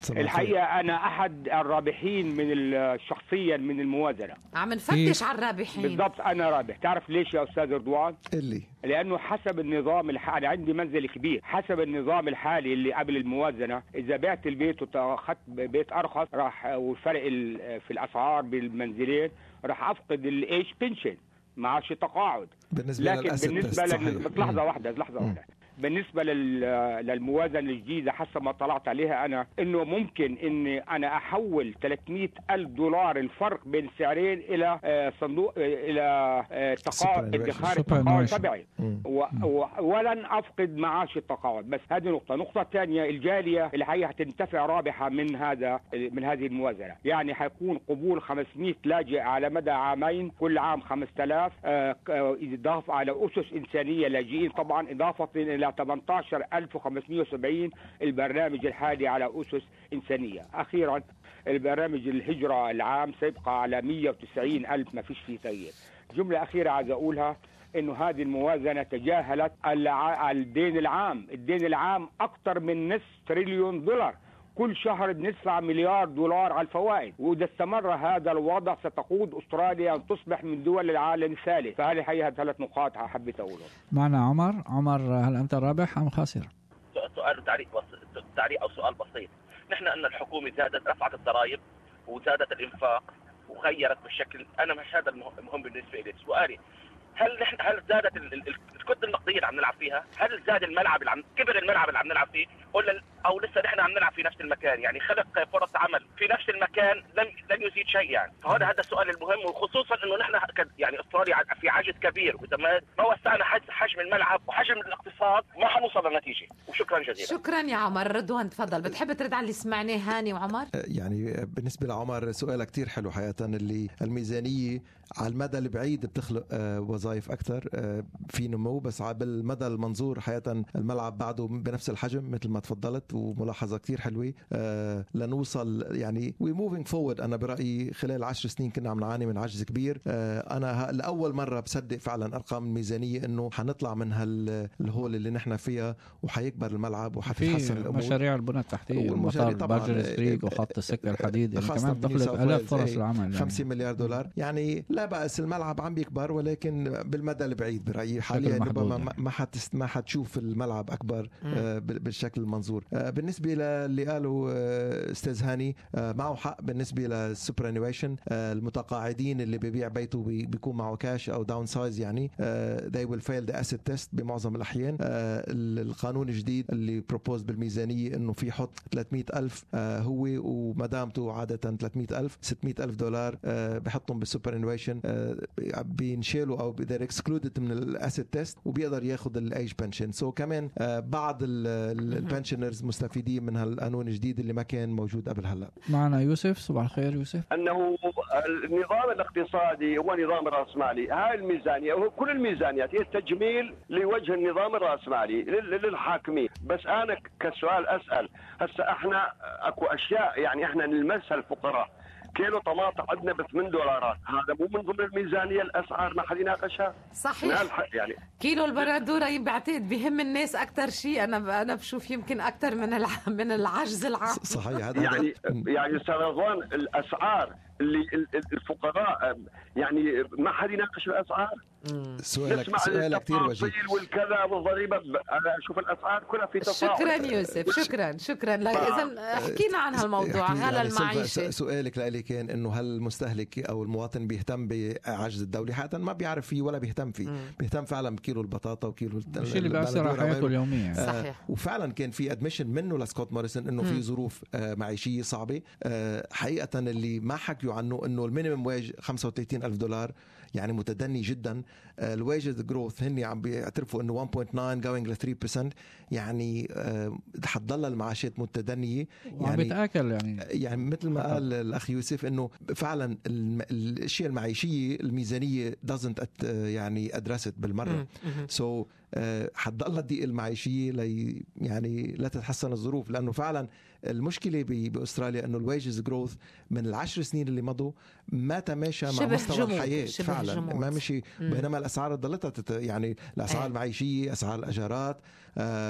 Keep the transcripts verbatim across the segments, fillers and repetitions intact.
الحقيقة أنا أحد الرابحين من شخصيا من الموازنة. عم نفتش على الرابحين. بالضبط أنا رابح. تعرف ليش يا أستاذ رضوان؟ اللي لأنه حسب النظام الحالي، عندي منزل كبير، حسب النظام الحالي اللي قبل الموازنة إذا بعت البيت وأخذت بيت أرخص راح والفرق في الأسعار بالمنزلين راح أفقد الإيش بنشن معاش تقاعد. بالنسبة لكن بالنسبة لل... لحظة واحدة لحظة واحدة بالنسبة للموازنة الجديدة حسب ما طلعت عليها أنا إنه ممكن إني أنا أحول ثلاثمئة ألف دولار الفرق بين سعرين إلى صندوق إلى تقاعد ادخار التقاعد تبعي و... و... ولن أفقد معاش التقاعد. بس هذه نقطة. نقطة ثانية الجالية الحقيقة هتنتفع رابحة من هذا من هذه الموازنة. يعني حيكون قبول خمسمئة لاجئ على مدى عامين، كل عام خمسة آلاف إضافة على أسس إنسانية لاجئين طبعا، إضافة إلى ثمانية عشر ألف وخمسمئة وسبعين البرنامج الحالي على أسس إنسانية. أخيرا البرنامج الهجرة العام سيبقى على مئة وتسعين ألف، ما فيش فيه تغيير. جملة أخيرة عايز أقولها إنه هذه الموازنة تجاهلت الدين العام. الدين العام أكثر من نصف تريليون دولار، كل شهر بندفع مليار دولار على الفوائد، وإذا استمر هذا الوضع ستقود أستراليا أن تصبح من دول العالم الثالث. فهذه حقيقة ثلاث نقاط حبيت أقولهم. معنا عمر. عمر هل أنت رابح أم خاسر؟ سؤال وتعليق بسيط، تعليق أو سؤال بسيط. نحن أن الحكومة زادت رفعت الضرائب وزادت الإنفاق وغيرت بالشكل، أنا مش هذا المهم بالنسبة لي. سؤالي هل نحن هل زادت الكتله النقديه اللي عم نلعب فيها؟ هل زاد الملعب اللي عم كبر الملعب اللي عم نلعب فيه ولا او لسه نحن عم نلعب في نفس المكان؟ يعني خلق فرص عمل في نفس المكان لم لم يزيد شيء يعني. فهذا هذا السؤال المهم، وخصوصا انه نحن يعني استراليا في عجز كبير، واذا ما ما وسعنا حجم الملعب وحجم الاقتصاد ما حنوصل لنتيجه. وشكرا جزيلا. شكرا يا عمر. رضوان تفضل. بتحب ترد على اللي سمعناه هاني وعمر؟ يعني بالنسبه لعمر سؤال كتير حلو حقيقه، اللي الميزانيه على المدى البعيد بتخلق وظائف أكثر، في نمو، بس على المدى المنظور حقيقة الملعب بعده بنفس الحجم مثل ما تفضلت، وملاحظة كتير حلوة لنوصل يعني we moving forward. أنا برأيي خلال عشر سنين كنا عم نعاني من عجز كبير. أنا لأول مرة بصدق فعلا أرقام الميزانية إنه حنطلع من هالهول اللي نحن فيها وحيكبر الملعب وحتتحسن الأمور. مشاريع البنى التحتية ومطار برجر ستريت وخط السكة الحديد يعني كمان تخلق آلاف فرص العمل يعني. خمسين مليار دولار يعني لا بأس، الملعب عم بيكبر، ولكن بالمدى البعيد برأيي حاليا ربما ما حت ما حتشوف الملعب أكبر آه بالشكل المنظور. آه بالنسبة للي قالوا آه استاذ هاني آه معه حق بالنسبة للسوبرانيويشن. آه المتقاعدين اللي بيبيع بيته بي بيكون معه كاش أو داون سايز يعني آه they will fail the asset test بمعظم الأحيان. آه القانون الجديد اللي بروبوز بالميزانية إنه في حط ثلاثمئة ألف آه هو ومدامته عادة ثلاثمئة ألف ستمئة ألف دولار آه بحطهم بالسوبرانيويشن آه بينشالوا او they're excluded من الاسيت تيست وبيقدر ياخذ الايج بنشن. سو كمان بعض البنشنرز مستفيدين من هالقانون الجديد اللي ما كان موجود قبل هلا. معنا يوسف. صباح الخير يوسف. انه النظام الاقتصادي هو نظام راسمالي، هاي الميزانيه وهو كل الميزانيات هي تجميل لوجه النظام الراسمالي للحاكمين. بس انا كسؤال اسال هسه احنا اكو اشياء يعني احنا نلمسها الفقراء. كيلو طماطم عندنا ب ثمانية دولارات، هذا مو من ضمن الميزانيه الاسعار ما حد يناقشها. صحيح يعني كيلو البندوره بعتقد بهم الناس اكثر شيء. انا انا بشوف يمكن اكثر من من العجز العام. صحيح هذا يعني يعني استاذ رضوان الاسعار اللي الفقراء يعني ما حد يناقش الاسعار. سؤالك سؤالك كثير وجيه والكذا والضريبه. انا اشوف الاسعار كلها في تفاوت. شكرا يوسف. شكرا شكرا. اذا حكينا عن هالموضوع هذا يعني المعيشه. سؤالك لي كان انه هل المستهلك او المواطن بيهتم بعجز الدولي؟ حتى ما بيعرف فيه ولا بيهتم فيه. مم. بيهتم فعلا بكيلو البطاطا وكيلو الشيء اللي بيأثر على حياته اليوميه. صحيح. آه وفعلا كان في ادميشن منه لسكوت موريسون انه في ظروف آه معيشيه صعبه. آه حقيقه اللي ما حكيوا عنه انه المينيمم ويج خمسة وثلاثين ألف دولار يعني متدني جدا. الويجز جروث هني عم بيعترفوا انه واحد فاصلة تسعة جوينج ل ثلاثة بالمئة يعني آه حتضل المعاشات متدنيه يعني بتاكل يعني يعني مثل ما قال الاخ يوسف انه فعلا الاشياء المعيشيه الميزانيه doesn't يعني ادرست بالمره. سو so, حتضل الضيق المعيشيه لي يعني لا تتحسن الظروف، لانه فعلا المشكله باستراليا انه الويجز جروث من العشر سنين اللي مضوا ما تماشى مع مستوى الحياه فعلا جمود. ما مشي. بينما الاسعار ضلتها يعني الاسعار المعيشيه، اسعار الاجارات،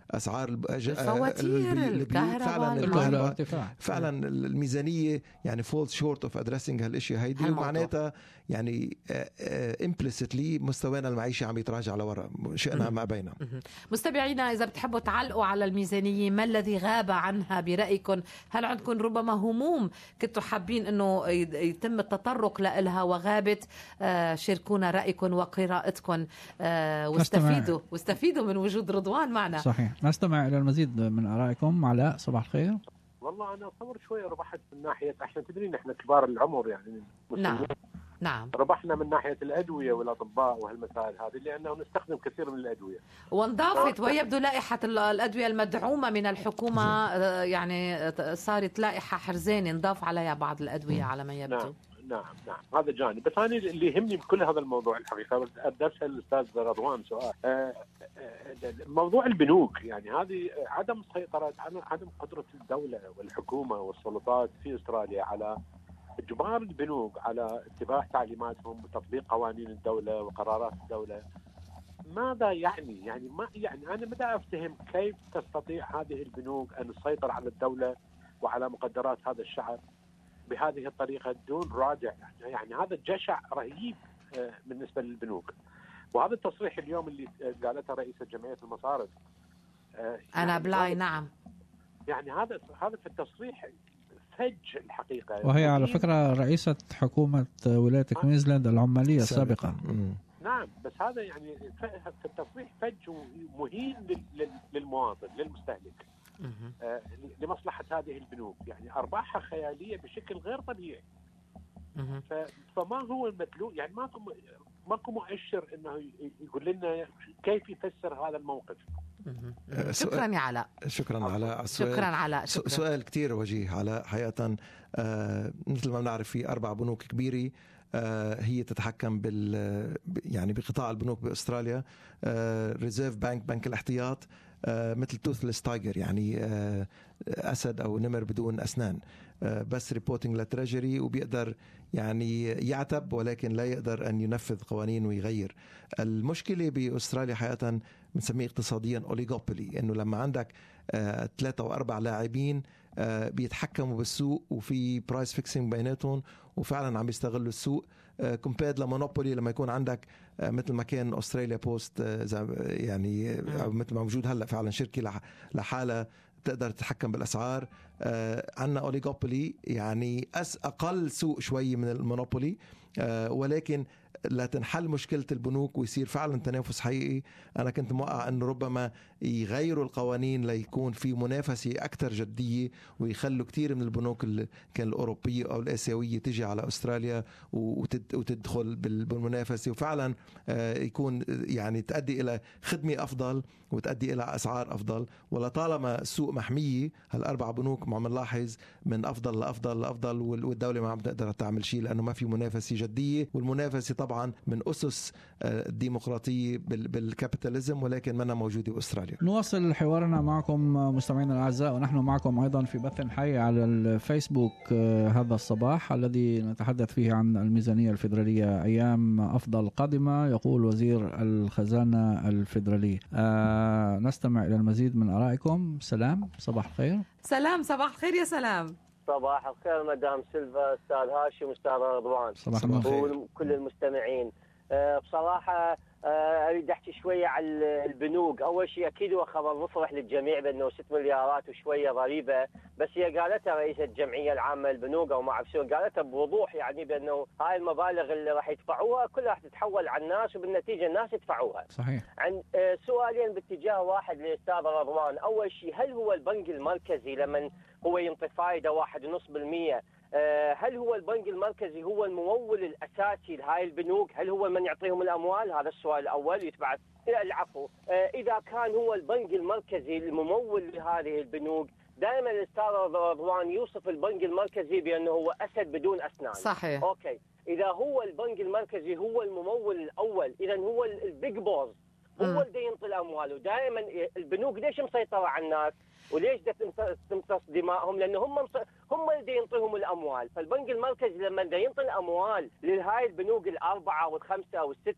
اسعار الفواتير، الكهرباء، فعلا فعلا الميزانيه يعني فولز شورت اوف ادريسنج هالشيء هيدي، ومعناتها يعني امبليسيتلي مستوانا المعيشي عم يتراجع لورا شئنا ما بينا. مستمعينا اذا بتحبوا تعلقوا على الميزانيه، ما الذي غاب عنها برايكم؟ هل عندكم ربما هموم كنتوا حابين انه يتم التطرق لها وغابت؟ آه شاركونا رايكم وقراءتكم، آه واستفيدوا واستفيدوا من وجود رضوان معنا. صحيح. نستمع الى المزيد من ارائكم. علاء صباح الخير. والله انا اتصور شويه ربحت من ناحيه، احنا تدرين احنا كبار العمر يعني نعم نعم ربحنا من ناحيه الادويه والاطباء وهالمسائل هذه، لانه نستخدم كثير من الادويه وانضافت، ويبدو لائحه الادويه المدعومه من الحكومه يعني صارت لائحه حرزانه نضاف عليها بعض الادويه على ما يبدو. نعم نعم نعم هذا جانب. بس انا اللي يهمني بكل هذا الموضوع الحقيقه بدي اسال الاستاذ رضوان سؤال. آه موضوع البنوك، يعني هذه عدم سيطره، عدم قدره الدوله والحكومه والسلطات في استراليا على اجبار البنوك على اتباع تعليماتهم وتطبيق قوانين الدوله وقرارات الدوله. ماذا يعني؟ يعني ما يعني انا متى افتهم كيف تستطيع هذه البنوك ان تسيطر على الدوله وعلى مقدرات هذا الشعب بهذه الطريقه دون رادع؟ يعني هذا جشع رهيب بالنسبه للبنوك. وهذا التصريح اليوم اللي قالته رئيسة جمعية المصارف أنا بلاي نعم، يعني هذا هذا في التصريح فج الحقيقة. وهي على فكرة رئيسة حكومة ولاية كوينزلاند العمالية السابقة. نعم بس هذا يعني في التصريح فج مهين للمواطن للمستهلك لمصلحة هذه البنوك، يعني أرباحها خيالية بشكل غير طبيعي. فما هو المدلول؟ يعني ماكو ماكو مؤشر انه يقول لنا كيف يفسر هذا الموقف. شكرا يا علاء. شكرا علاء. شكرا علاء. سؤال كتير وجيه علاء حقيقة. آه مثل ما بنعرف في أربع بنوك كبيرة آه هي تتحكم بال يعني بقطاع البنوك بأستراليا. آه ريزيرف بانك، بنك الاحتياط، آه مثل توثلس تايجر، يعني آه أسد أو نمر بدون أسنان، آه بس ريبورتنج للتريجري، وبيقدر يعني يعتب ولكن لا يقدر أن ينفذ قوانين ويغير. المشكلة بأستراليا حقيقة بنسميه اقتصاديا أوليغوبولي، إنه لما عندك آه ثلاثة أو أربع لاعبين آه بيتحكموا بالسوق وفي برايس فيكسينج بيناتهم وفعلا عم يستغلوا السوق، كومبيرد لمونوبولي لما يكون عندك مثل ما كان أستراليا بوست يعني مثل ما موجود هلأ، فعلا شركة لحالها تقدر تتحكم بالأسعار. عنا أوليغوبولي يعني أقل سوق شوي من المونوبولي، ولكن لا تنحل مشكلة البنوك ويصير فعلا تنافس حقيقي. أنا كنت موقع أنه ربما يغيروا القوانين ليكون في منافسة أكثر جدية، ويخلوا كتير من البنوك اللي كان الأوروبية أو الآسيوية تجي على أستراليا وتدخل بالمنافسة، وفعلا يكون يعني تؤدي إلى خدمة أفضل وتؤدي إلى أسعار أفضل. ولطالما السوق محمية، هالأربع بنوك ما عم نلاحظ من أفضل لأفضل لأفضل، والدولة ما عم تقدر تعمل شيء لأنه ما في منافسة جدية. والمنافسة طبعا من أسس الديمقراطية بالكابيتاليزم، ولكن منها موجودة بأستراليا. نواصل حوارنا معكم مستمعينا الأعزاء، ونحن معكم أيضا في بث حي على الفيسبوك هذا الصباح الذي نتحدث فيه عن الميزانية الفيدرالية أيام أفضل قادمة، يقول وزير الخزانة الفيدرالي. آه نستمع إلى المزيد من آرائكم. سلام صباح الخير. سلام صباح الخير يا سلام. صباح الخير مدام سيلفا، أستاذ هاشم، أستاذ رضوان، صباح الخير وكل المستمعين. أه بصراحة أه أريد أحكي شوية عن البنوك. أول شيء أكيد هو خبر مفرح للجميع بأنه ست مليارات وشوية ضريبة، بس هي قالتها رئيسة الجمعية العامة للبنوك أو ما أعرف شو، قالتها بوضوح يعني بأنه هاي المبالغ اللي راح يدفعوها كلها راح تتحول على الناس، وبالنتيجة الناس يدفعوها. صحيح. عن أه سؤالين باتجاه واحد للأستاذ رضوان. أول شيء، هل هو البنك المركزي لمن هو ينطي فائدة واحد ونص بالمية، هل هو البنك المركزي هو الممول الأساسي لهاي البنوك؟ هل هو من يعطيهم الأموال؟ هذا السؤال الأول. يتبع العفو، إذا كان هو البنك المركزي الممول لهذه البنوك، دائما الأستاذ رضوان يوصف البنك المركزي بأنه هو أسد بدون أسنان. صحيح. أوكي، إذا هو البنك المركزي هو الممول الأول، إذا هو البيج بوز، هو اللي ينطي الأموال. ودائما البنوك ليش مسيطرة على الناس وليش تمتص دمائهم؟ لأنه هم هم اللي ينطيهم الأموال. فالبنك المركزي لما ينطي الأموال لهاي البنوك الأربعة والخمسة والستة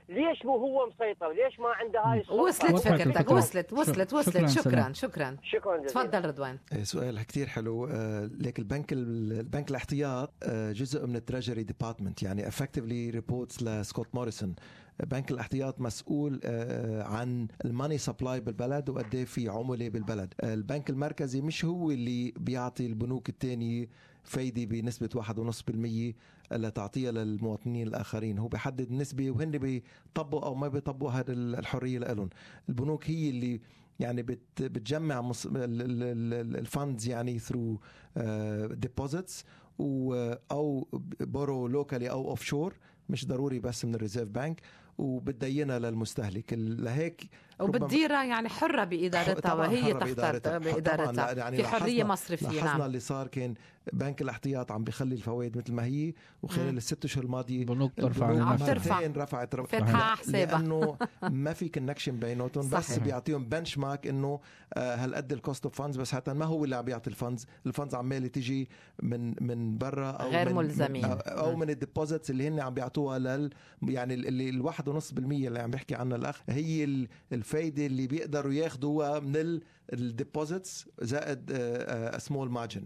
ليش مو هو مسيطر؟ ليش ما عنده هاي السلطة؟ وصلت فكرتك، وصلت وصلت وصلت. شكرا شكرا شكرا جزيلا. تفضل رضوان. سؤال كتير حلو. ليك البنك البنك الاحتياط جزء من التريجري ديبارتمنت، يعني effectively reports لسكوت موريسون. بنك الاحتياط مسؤول عن الماني سبلاي بالبلد وقد ايه في عمله بالبلد. البنك المركزي مش هو اللي بيعطي البنوك الثانيه فايدة بنسبة واحد ونص بالمية اللي تعطيها للمواطنين الآخرين. هو بيحدد النسبة وهن بيطبقوا أو ما بيطبقوا هذه الحرية لهم. البنوك هي اللي يعني بتجمع الفاندز يعني through deposits أو borrow locally أو offshore، مش ضروري بس من الريزيرف بانك، وبتدينها للمستهلك. لهيك وبتديرها يعني حرة بإدارتها وهي تختار بإدارتها يعني في حرية مصرفية. لاحظنا نعم. اللي صار كان بنك الاحتياط عم بيخلي الفوائد مثل ما هي، وخلال الست اشهر الماضيه البنوك ترفع مرتين رفعت فتحها حسابها لانه ما في كونكشن بيناتهم، بس بيعطيهم بنش مارك انه هالقد الكوست اوف فاندز، بس حتى ما هو اللي عم بيعطي الفاندز. الفاندز عماله تيجي من من برا او غير من ملزمين او من الديبوزيتس اللي هن عم بيعطوها لل يعني اللي الواحد ونص بالمية اللي عم بيحكي عنها الاخ، هي الفايده اللي بيقدروا ياخذوها من الديبوزيتس زائد سمول مارجن.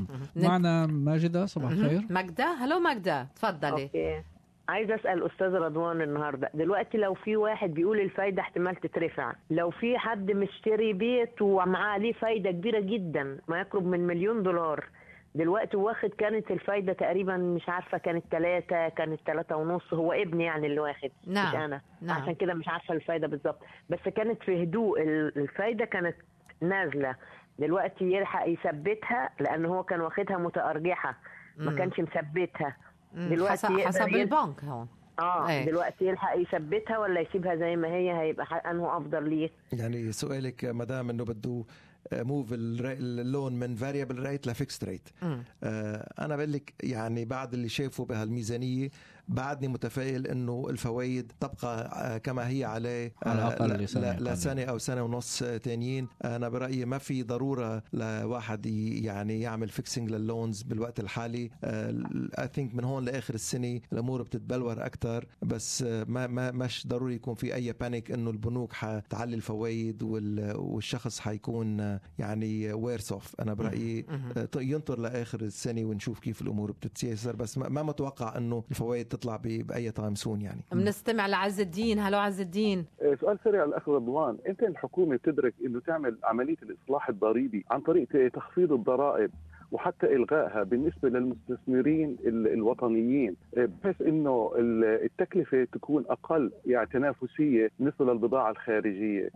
معنا ماجدة، صباح الخير. ماجدة، هلو ماجدة تفضلي. اوكي، عايز اسال استاذ رضوان النهارده، دلوقتي لو في واحد بيقول الفايده احتمال تترفع، لو في حد مشتري بيت ومعاه عليه فايده كبيره جدا ما يقرب من مليون دولار، دلوقتي واخد كانت الفايده تقريبا مش عارفه كانت ثلاثة كانت ثلاثة ونص، هو ابني يعني اللي واخد نعم. مش انا نعم. عشان كده مش عارفه الفايده بالظبط، بس كانت في هدوء الفايده كانت نازله، دلوقتي يلحق يثبتها لان هو كان واخدها متأرجحة ما كانش مثبتها. دلوقتي حسب, حسب البنك هون اه ايه. دلوقتي يلحق يثبتها ولا يسيبها زي ما هي؟ هيبقى انه افضل ليه؟ يعني سؤالك مدام انه بده موف اللون من فاريبل ريت لفيكست ريت. آه انا بقول لك يعني بعد اللي شايفه بهالميزانيه بعدني متفائل انه الفوائد تبقى كما هي عليه على لسنه او سنه ونص تانيين. انا برايي ما في ضروره لواحد يعني يعمل فيكسينج لللونز بالوقت الحالي. اي ثينك من هون لاخر السنه الامور بتتبلور اكثر، بس ما ما مش ضروري يكون في اي بانيك انه البنوك حتعلي الفوائد والشخص حيكون يعني ويرس اوف. انا برايي ينطر لاخر السنه ونشوف كيف الامور بتتيسر، بس ما متوقع انه الفوائد تطلع باي تايم سون. يعني بنستمع لعز الدين. هلو عز الدين. سؤال سريع الاخ رضوان، انت الحكومه بتدرك انه تعمل عمليه الاصلاح الضريبي عن طريق تخفيض الضرائب وحتى إلغائها بالنسبة للمستثمرين الوطنيين، بحيث إنه التكلفة تكون أقل يعني تنافسية بالنسبة للبضاعة الخارجية.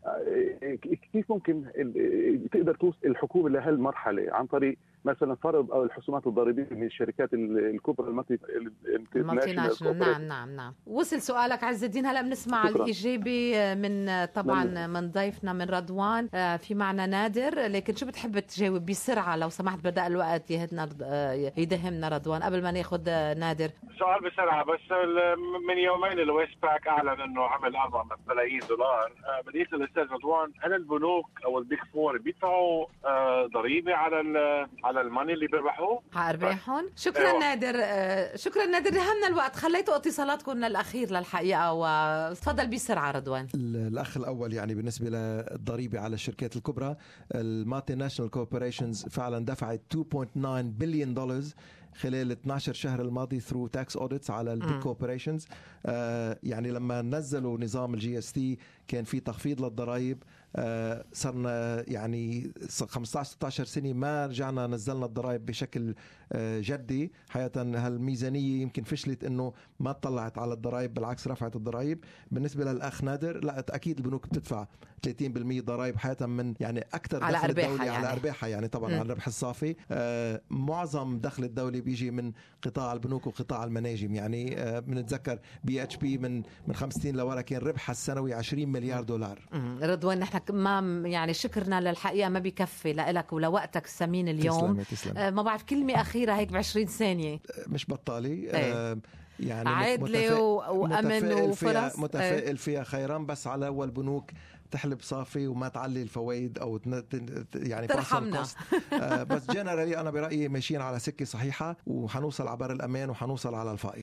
كيف ممكن تقدر توصل الحكومة لهالمرحلة عن طريق مثلا فرض أو الحسومات الضريبية من الشركات الكبرى المالتي ناشونال؟ نعم نعم نعم. وصل سؤالك عز الدين. هلا بنسمع الإجابة من طبعا نعم. من ضيفنا من رضوان. في معنا نادر، لكن شو بتحب تجاوب بسرعة لو سمحت؟ بدأ الوقت يهدنا يدهمنا رضوان قبل ما ناخد نادر. سؤال بسرعة بس. من يومين الويست باك أعلن أنه عمل أربعة ملايين دولار. بديت الأستاذ رضوان، هل البنوك أو البيك فور بيدفعوا ضريبة على على الماني اللي بيربحوه على ارباحهم؟ شكرا أيوة. نادر. شكرا نادر، دهمنا الوقت، خليتوا اتصالاتكم للاخير للحقيقه، وتفضل بسرعه رضوان. الاخ الاول يعني بالنسبه للضريبه على الشركات الكبرى، المالتي ناشونال كوربوريشنز فعلا دفعت اثنين فاصلة تسعة بليون دولار خلال اثنا عشر شهر الماضي through tax audits على البيج كوربوريشنز. آه يعني لما نزلوا نظام الجي اس تي كان في تخفيض للضرائب. آه صرنا يعني خمسة عشر ستة عشر سنة ما رجعنا نزلنا الضرائب بشكل آه جدي. حقيقة هالميزانية يمكن فشلت انه ما طلعت على الضرائب، بالعكس رفعت الضرائب. بالنسبة للأخ نادر، لا أكيد البنوك بتدفع ثلاثين بالمئة ضرائب حقيقة من يعني أكثر على دخل الدولي يعني. على أرباحها يعني طبعا م. على الربح الصافي. آه معظم دخل الدولي بيجي من قطاع البنوك وقطاع المناجم. يعني آه بنتذكر بي اتش بي من من خمس سنين لورا كان ربحها السنوي عشرين مليار دولار. رضوان، نحن ما يعني شكرنا للحقيقة ما بيكفي لك ولوقتك الثمين اليوم. تسلمي تسلمي. آه ما بعرف كلمة أخيرة هيك بعشرين ثانية. مش بطالي. ايه. آه يعني عادلة وأمن وفرص. متفائل ايه. فيها خيرا، بس على أول بنوك تحلب صافي وما تعلي الفوائد او يعني ترحمنا. آه بس جنرالي انا برأيي ماشيين على سكة صحيحة، وحنوصل على بر الأمان وحنوصل على الفائض.